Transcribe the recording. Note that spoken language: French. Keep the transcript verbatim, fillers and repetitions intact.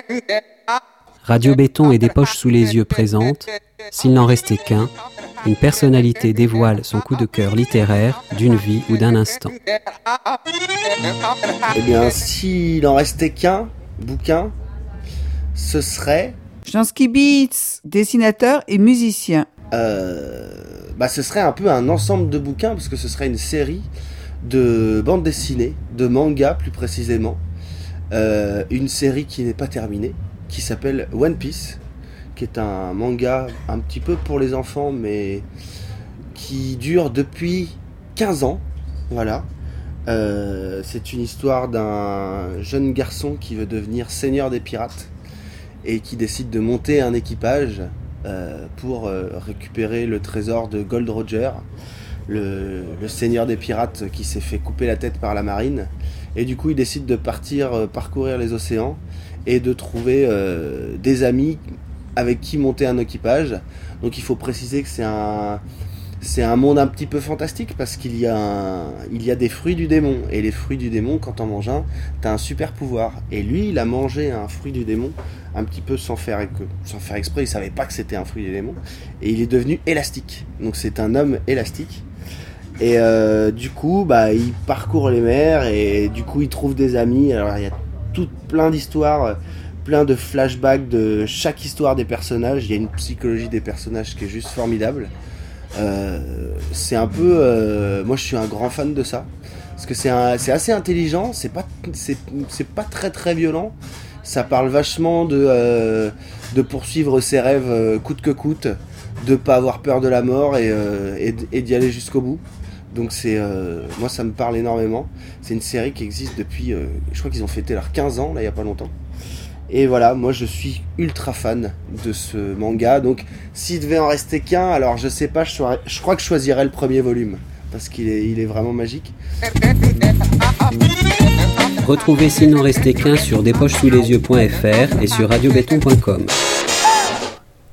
Radio Béton et des poches sous les yeux présente S'il n'en restait qu'un, une personnalité dévoile son coup de cœur littéraire d'une vie ou d'un instant. Eh bien, s'il n'en restait qu'un bouquin, ce serait... Jean Skibitz, dessinateur et musicien. Euh, bah, ce serait un peu un ensemble de bouquins, parce que ce serait une série de bandes dessinées, de mangas plus précisément. Euh, une série qui n'est pas terminée, qui s'appelle One Piece, qui est un manga un petit peu pour les enfants, mais qui dure depuis quinze ans. Voilà. Euh, c'est une histoire d'un jeune garçon qui veut devenir seigneur des pirates et qui décide de monter un équipage euh, pour euh, récupérer le trésor de Gold Roger, le, le seigneur des pirates qui s'est fait couper la tête par la marine. Et du coup, il décide de partir euh, parcourir les océans et de trouver euh, des amis avec qui monter un équipage. Donc il faut préciser que c'est un, c'est un monde un petit peu fantastique parce qu'il y a, un, il y a des fruits du démon. Et les fruits du démon, quand t'en manges un, t'as un super pouvoir. Et lui, il a mangé un fruit du démon un petit peu sans faire, sans faire exprès. Il savait pas que c'était un fruit du démon. Et il est devenu élastique. Donc c'est un homme élastique. Et euh, du coup, bah, il parcourt les mers et du coup, il trouve des amis. Alors il y a tout plein d'histoires, plein de flashbacks de chaque histoire des personnages. Il y a une psychologie des personnages qui est juste formidable. Euh, c'est un peu... Euh, moi, je suis un grand fan de ça. Parce que c'est, un, c'est assez intelligent, c'est pas, c'est, c'est pas très très violent. Ça parle vachement de, euh, de poursuivre ses rêves euh, coûte que coûte, de pas avoir peur de la mort et, euh, et, et d'y aller jusqu'au bout. Donc c'est, euh, moi ça me parle énormément. C'est une série qui existe depuis, euh, je crois qu'ils ont fêté leurs quinze ans là il y a pas longtemps. Et voilà, moi je suis ultra fan de ce manga. Donc s'il devait en rester qu'un, alors je sais pas, je, sois, je crois que je choisirais le premier volume parce qu'il est, il est vraiment magique. Retrouvez S'il n'en restait qu'un sur des poches sous les yeux point f r et sur radio béton point com.